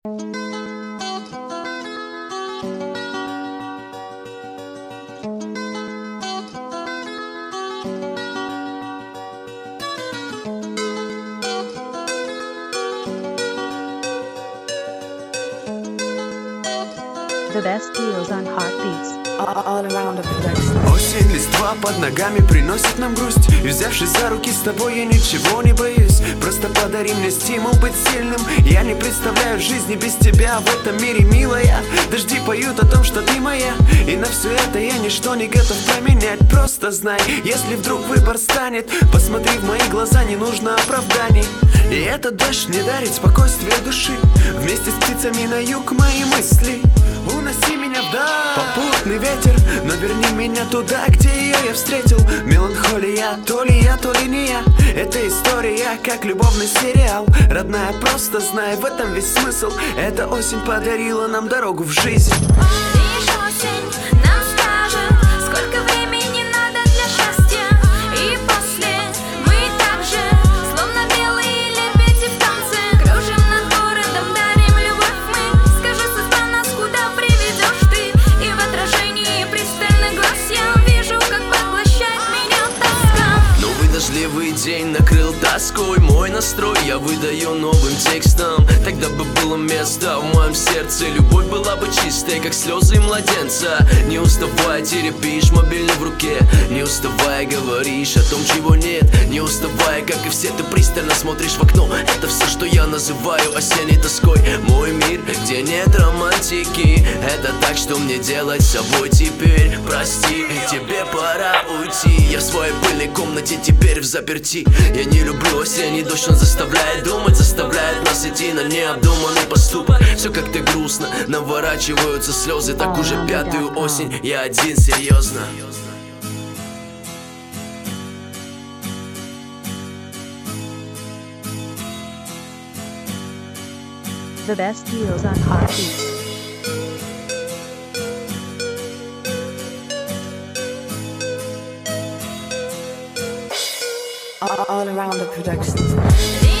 The best deals on Heartbeats. All around the production. Осень, листва под ногами приносит нам грусть. И взявшись за руки с тобой, я ничего не боюсь. Просто подари мне стимул быть сильным. Я не представляю жизни без тебя в этом мире, милая. Дожди поют о том, что ты моя. И на все это я ничто не готов променять. Просто знай, если вдруг выбор станет, посмотри в мои глаза, не нужно оправданий. И этот дождь мне дарит спокойствие души. Вместе с птицами на юг мои мысли. Уноси меня вдаль, попутный ветер, но верни меня туда, где ее я встретил. Меланхолия, то ли я, то ли не я. Это история, как любовный сериал. Родная, просто знай, в этом весь смысл. Эта осень подарила нам дорогу в жизнь. Лишь осень нам скажет, сколько времени надо для счастья. И после мы так же, словно белые лебеди в танце, кружим над городом, дарим любовь мы. Скажи, судьба, нас куда приведешь ты? И в отражении пристальных глаз я вижу, как поглощает меня тоска. Новый дождливый день накрыл тоской мой настрой, я выдаю новым текстом. Тогда бы было место в моем сердце, любовь была бы чистой, как слезы младенца. Не уставая теребишь мобильный в руке, не уставая говоришь о том, чего нет. Не уставая, как и все, ты пристально смотришь в окно. Это все, что я называю осенней тоской. Мой мир, где нет романтики, это так, что мне делать с собой теперь? Прости, тебе пора уйти. Я в своей пыльной комнате теперь в заперти. Я не люблю осенний дождь, он заставляет думать, заставляет нас идти на необдуманный поступок. Все как-то грустно, наворачиваются слезы. Так уже пятую осень, я один, серьезно. The best deals on Heartbeats. All around the production.